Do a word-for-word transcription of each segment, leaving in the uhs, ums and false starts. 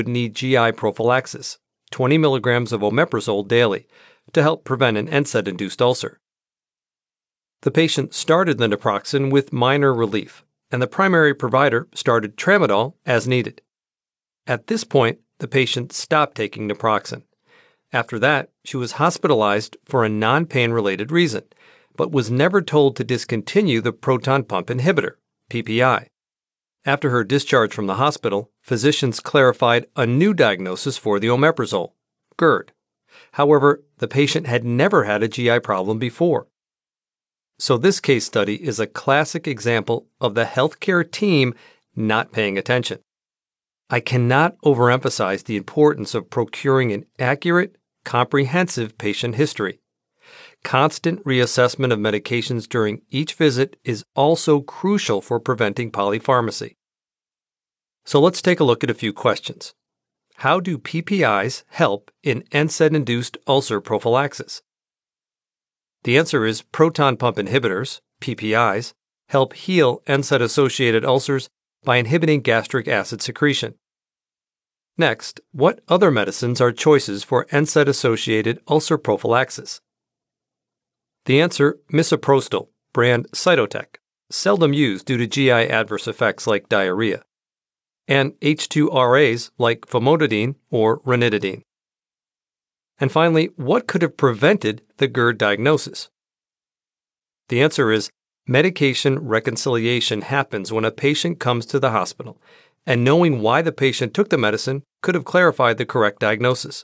would need G I prophylaxis, twenty milligrams of omeprazole daily, to help prevent an N SAID-induced ulcer. The patient started the naproxen with minor relief, and the primary provider started tramadol as needed. At this point, the patient stopped taking naproxen. After that, she was hospitalized for a non-pain-related reason, but was never told to discontinue the proton pump inhibitor, P P I. After her discharge from the hospital, physicians clarified a new diagnosis for the omeprazole, GERD. However, the patient had never had a G I problem before. So this case study is a classic example of the healthcare team not paying attention. I cannot overemphasize the importance of procuring an accurate, comprehensive patient history. Constant reassessment of medications during each visit is also crucial for preventing polypharmacy. So let's take a look at a few questions. How do P P Is help in N SAID-induced ulcer prophylaxis? The answer is proton pump inhibitors, P P Is, help heal N SAID-associated ulcers by inhibiting gastric acid secretion. Next, what other medicines are choices for N SAID-associated ulcer prophylaxis? The answer, misoprostol, brand Cytotec, seldom used due to G I adverse effects like diarrhea, and H two R As like famotidine or ranitidine. And finally, what could have prevented the GERD diagnosis? The answer is medication reconciliation happens when a patient comes to the hospital, and knowing why the patient took the medicine could have clarified the correct diagnosis.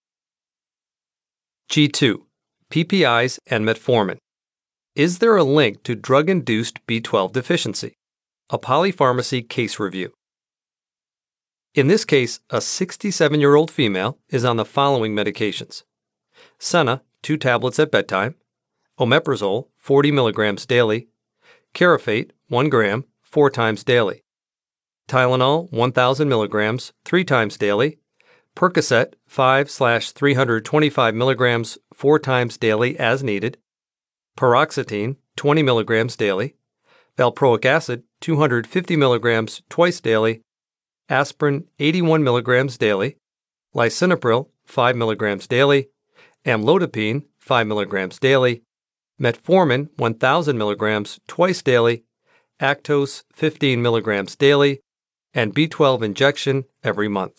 G two. P P Is and metformin. Is there a link to drug-induced B twelve deficiency? A polypharmacy case review. In this case, a sixty-seven-year-old female is on the following medications: Senna, two tablets at bedtime; omeprazole, forty milligrams daily; Carafate, one gram, four times daily; Tylenol, one thousand milligrams, three times daily; Percocet, five to three hundred twenty-five milligrams, four times daily as needed; Paroxetine, twenty milligrams daily; Valproic acid, two hundred fifty milligrams twice daily; aspirin, eighty-one milligrams daily; lisinopril, five milligrams daily; amlodipine, five milligrams daily; metformin, one thousand milligrams twice daily; Actos, fifteen milligrams daily; and B twelve injection every month.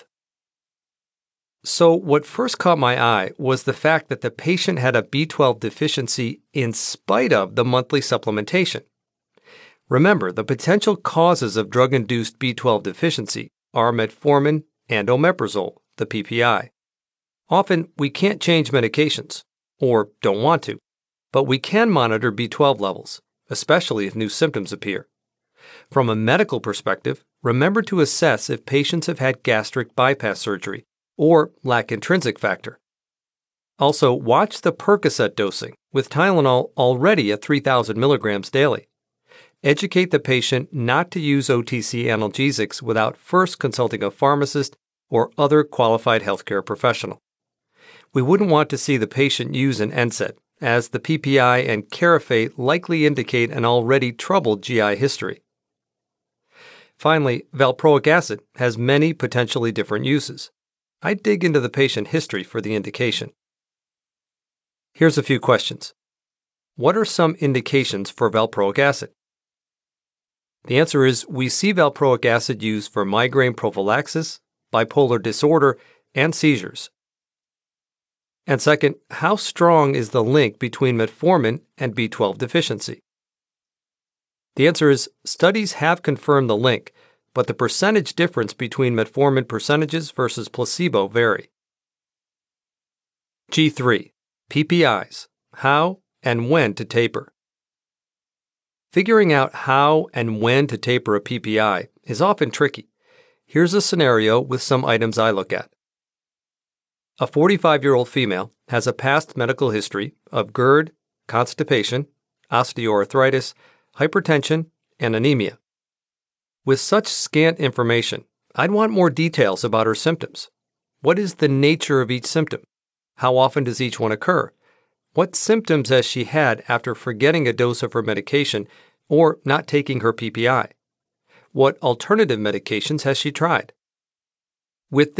So what first caught my eye was the fact that the patient had a B twelve deficiency in spite of the monthly supplementation. Remember, the potential causes of drug-induced B twelve deficiency are metformin and omeprazole, the P P I. Often, we can't change medications, or don't want to, but we can monitor B twelve levels, especially if new symptoms appear. From a medical perspective, remember to assess if patients have had gastric bypass surgery or lack intrinsic factor. Also, watch the Percocet dosing, with Tylenol already at three thousand milligrams daily. Educate the patient not to use O T C analgesics without first consulting a pharmacist or other qualified healthcare professional. We wouldn't want to see the patient use an N SAID, as the P P I and Carafate likely indicate an already troubled G I history. Finally, valproic acid has many potentially different uses. I'd dig into the patient history for the indication. Here's a few questions. What are some indications for valproic acid? The answer is we see valproic acid used for migraine prophylaxis, bipolar disorder, and seizures. And second, how strong is the link between metformin and B twelve deficiency? The answer is studies have confirmed the link, but the percentage difference between metformin percentages versus placebo vary. G three. P P Is. How and when to taper. Figuring out how and when to taper a P P I is often tricky. Here's a scenario with some items I look at. A forty-five-year-old female has a past medical history of GERD, constipation, osteoarthritis, hypertension, and anemia. With such scant information, I'd want more details about her symptoms. What is the nature of each symptom? How often does each one occur? What symptoms has she had after forgetting a dose of her medication or not taking her P P I? What alternative medications has she tried? With